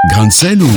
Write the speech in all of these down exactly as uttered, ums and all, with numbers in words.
Grain de sel ou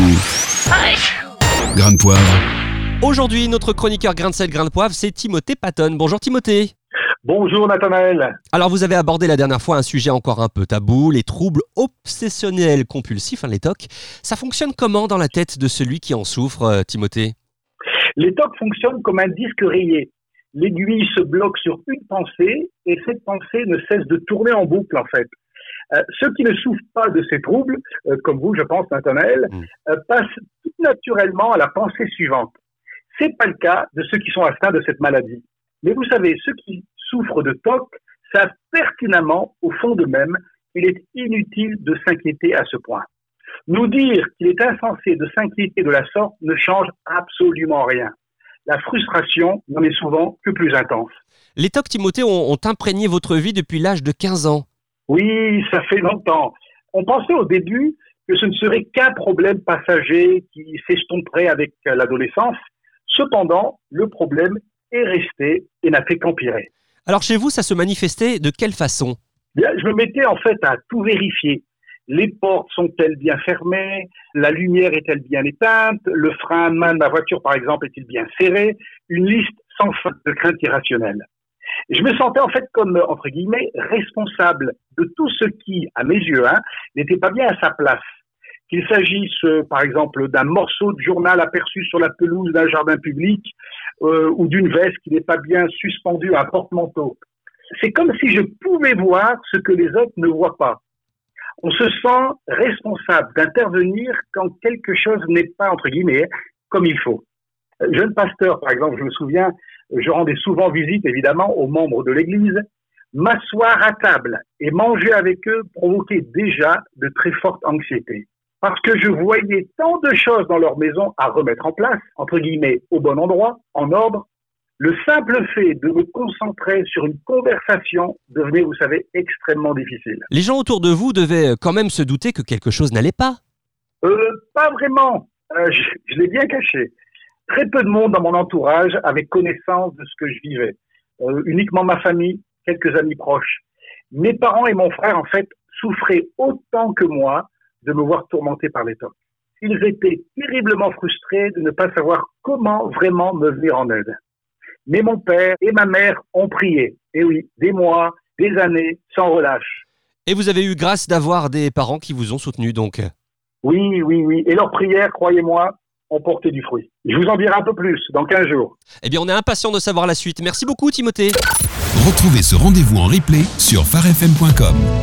grain de poivre? Aujourd'hui, notre chroniqueur grain de sel, grain de poivre, c'est Timothée Patton. Bonjour Timothée. Bonjour Nathanaël. Alors vous avez abordé la dernière fois un sujet encore un peu tabou, les troubles obsessionnels compulsifs, hein, les T O C. Ça fonctionne comment dans la tête de celui qui en souffre, euh, Timothée? Les T O C fonctionnent comme un disque rayé. L'aiguille se bloque sur une pensée et cette pensée ne cesse de tourner en boucle en fait. Euh, ceux qui ne souffrent pas de ces troubles, euh, comme vous je pense Nathanaël, mmh. euh, passent tout naturellement à la pensée suivante. C'est pas le cas de ceux qui sont atteints de cette maladie. Mais vous savez, ceux qui souffrent de T O C savent pertinemment, au fond d'eux-mêmes, qu'il est inutile de s'inquiéter à ce point. Nous dire qu'il est insensé de s'inquiéter de la sorte ne change absolument rien. La frustration n'en est souvent que plus intense. Les T O C, Timothée, ont, ont imprégné votre vie depuis l'âge de quinze ans. Oui, ça fait longtemps. On pensait au début que ce ne serait qu'un problème passager qui s'estomperait avec l'adolescence. Cependant, le problème est resté et n'a fait qu'empirer. Alors chez vous, ça se manifestait de quelle façon? Bien, je me mettais en fait à tout vérifier. Les portes sont-elles bien fermées? La lumière est-elle bien éteinte? Le frein à main de ma voiture, par exemple, est-il bien serré? Une liste sans fin de craintes irrationnelles. Je me sentais en fait comme, entre guillemets, responsable de tout ce qui, à mes yeux, hein, n'était pas bien à sa place. Qu'il s'agisse, euh, par exemple, d'un morceau de journal aperçu sur la pelouse d'un jardin public euh, ou d'une veste qui n'est pas bien suspendue à un porte-manteau. C'est comme si je pouvais voir ce que les autres ne voient pas. On se sent responsable d'intervenir quand quelque chose n'est pas, entre guillemets, comme il faut. Jeune pasteur, par exemple, je me souviens, je rendais souvent visite, évidemment, aux membres de l'Église. M'asseoir à table et manger avec eux provoquait déjà de très fortes anxiétés. Parce que je voyais tant de choses dans leur maison à remettre en place, entre guillemets, au bon endroit, en ordre. Le simple fait de me concentrer sur une conversation devenait, vous savez, extrêmement difficile. Les gens autour de vous devaient quand même se douter que quelque chose n'allait pas. Euh, pas vraiment. Euh, je, je l'ai bien caché. Très peu de monde dans mon entourage avait connaissance de ce que je vivais. Euh, uniquement ma famille, quelques amis proches. Mes parents et mon frère, en fait, souffraient autant que moi de me voir tourmenté par les T O C. Ils étaient terriblement frustrés de ne pas savoir comment vraiment me venir en aide. Mais mon père et ma mère ont prié. Et oui, des mois, des années, sans relâche. Et vous avez eu grâce d'avoir des parents qui vous ont soutenu, donc? Oui, oui, oui. Et leurs prières, croyez-moi, ont porté du fruit. Je vous en dirai un peu plus dans quinze jours. Eh bien, on est impatient de savoir la suite. Merci beaucoup, Timothée. Retrouvez ce rendez-vous en replay sur phare f m point com.